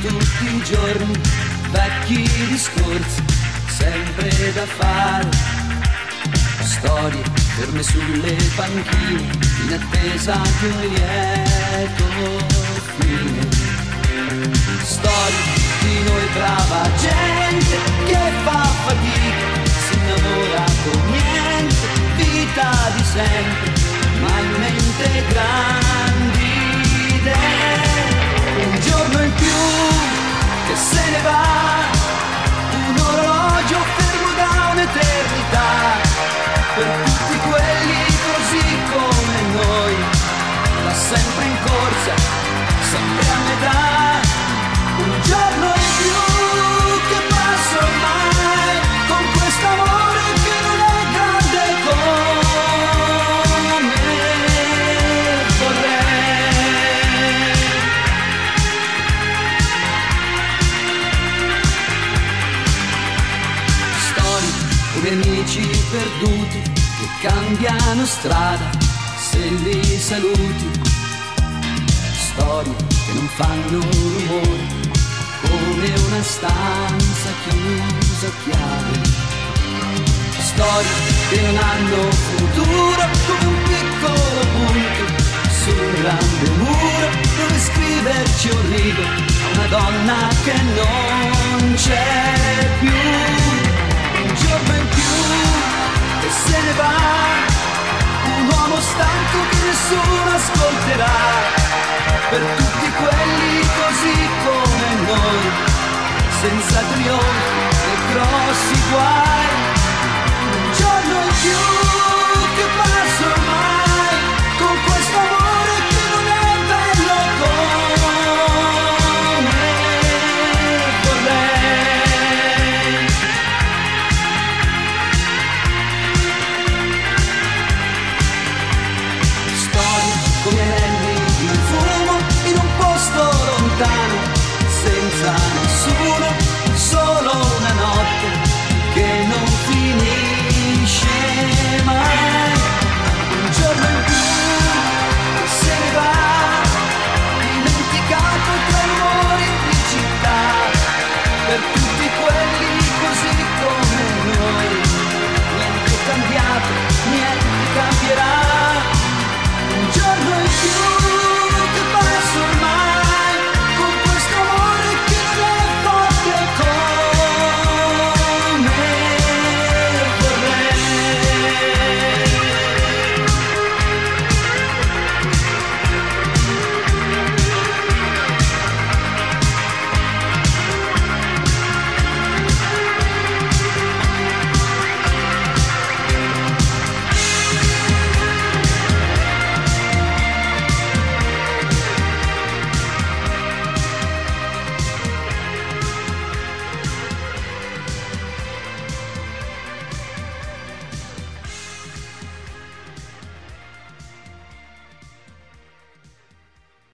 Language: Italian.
tutti i giorni, vecchi discorsi, sempre da fare, storie ferme sulle panchine, in attesa di un lieto fine. Storie di noi brava gente che fa fatica, si innamora con niente, vita di sempre, ma in mente grandi idee. Un giorno in più che se ne va, un orologio fermo da un'eternità, per tutti quelli così come noi, da sempre in corsa, sempre a metà. Un giorno in più che passa ormai, con quest'amore che non è grande come vorrei. Storie di amici perduti che cambiano strada se li saluti, storie che non fanno rumore come una stanza chiusa a chiave, storie che non hanno futuro come un piccolo punto su un grande muro dove scriverci un rigo a una donna che non c'è più. Un giorno in più che se ne va, un uomo stanco che nessuno ascolterà, per tutti quelli così come noi, senza trionfi e grossi guai.